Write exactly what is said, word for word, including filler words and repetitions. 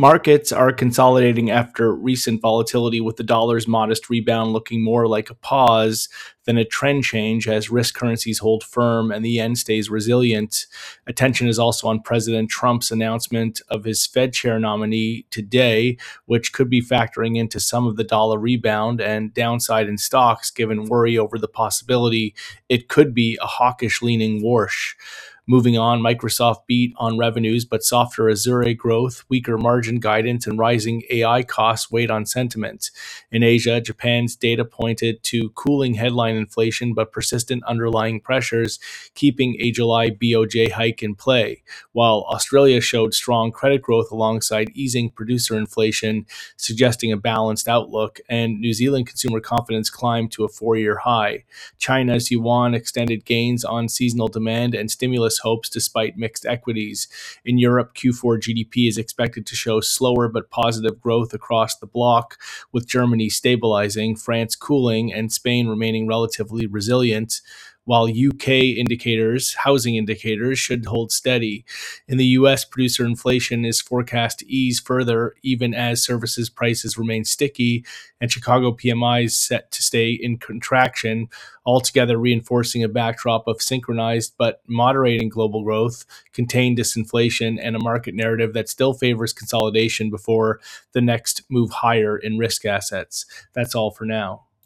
Markets are consolidating after recent volatility, with the dollar's modest rebound looking more like a pause than a trend change as risk currencies hold firm and the yen stays resilient. Attention is also on President Trump's announcement of his Fed chair nominee today, which could be factoring into some of the dollar rebound and downside in stocks, given worry over the possibility it could be a hawkish leaning wash. Moving on, Microsoft beat on revenues, but softer Azure growth, weaker margin guidance, and rising A I costs weighed on sentiment. In Asia, Japan's data pointed to cooling headline inflation, but persistent underlying pressures, keeping a July B O J hike in play, while Australia showed strong credit growth alongside easing producer inflation, suggesting a balanced outlook, and New Zealand consumer confidence climbed to a four-year high. China's yuan extended gains on seasonal demand and stimulus hopes despite mixed equities. In Europe, Q four G D P is expected to show slower but positive growth across the bloc, with Germany stabilizing, France cooling, and Spain remaining relatively resilient, while U K indicators, housing indicators, should hold steady. In the U S, producer inflation is forecast to ease further, even as services prices remain sticky, and Chicago P M I is set to stay in contraction, altogether reinforcing a backdrop of synchronized but moderating global growth, contained disinflation, and a market narrative that still favors consolidation before the next move higher in risk assets. That's all for now.